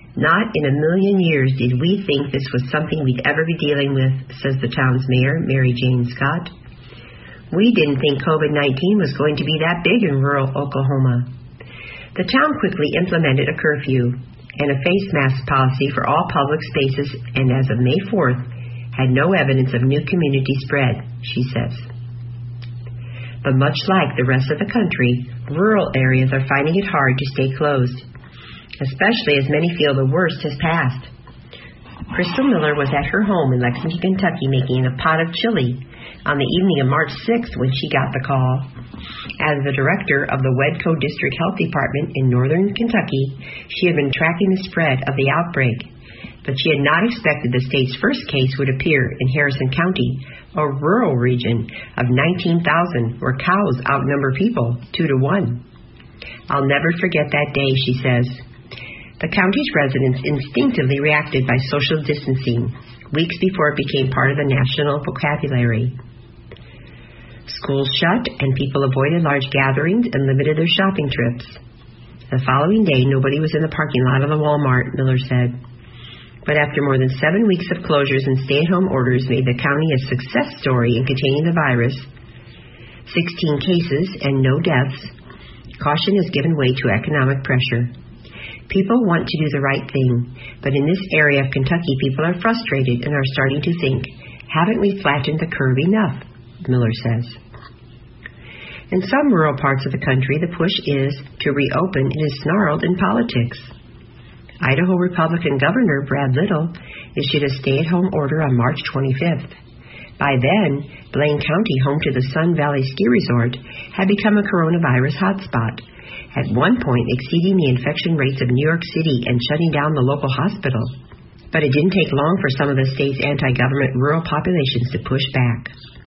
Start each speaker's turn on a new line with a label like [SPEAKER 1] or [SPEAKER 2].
[SPEAKER 1] Not in a million years did we think this was something we'd ever be dealing with, says the town's mayor, Mary Jane Scott. We didn't think COVID-19 was going to be that big in rural Oklahoma. The town quickly implemented a curfew and a face mask policy for all public spaces, and as of May 4th, had no evidence of new community spread, she says. But much like the rest of the country, rural areas are finding it hard to stay closed, especially as many feel the worst has passed. Crystal Miller was at her home in Lexington, Kentucky, making a pot of chili on the evening of March 6th when she got the call. As the director of the Wedco District Health Department in northern Kentucky, she had been tracking the spread of the outbreak, but she had not expected the state's first case would appear in Harrison County, a rural region of 19,000 where cows outnumber people 2 to 1. I'll never forget that day, she says. The county's residents instinctively reacted by social distancing, weeks before it became part of the national vocabulary. Schools shut and people avoided large gatherings and limited their shopping trips. The following day, nobody was in the parking lot of the Walmart, Miller said. But after more than 7 weeks of closures and stay-at-home orders made the county a success story in containing the virus, 16 cases and no deaths, caution has given way to economic pressure. People want to do the right thing, but in this area of Kentucky, people are frustrated and are starting to think, haven't we flattened the curve enough? Miller says. In some rural parts of the country, the push is to reopen and is snarled in politics. Idaho Republican Governor Brad Little issued a stay-at-home order on March 25th. By then, Blaine County, home to the Sun Valley Ski Resort, had become a coronavirus hotspot, at one point exceeding the infection rates of New York City and shutting down the local hospital. But it didn't take long for some of the state's anti-government rural populations to push back.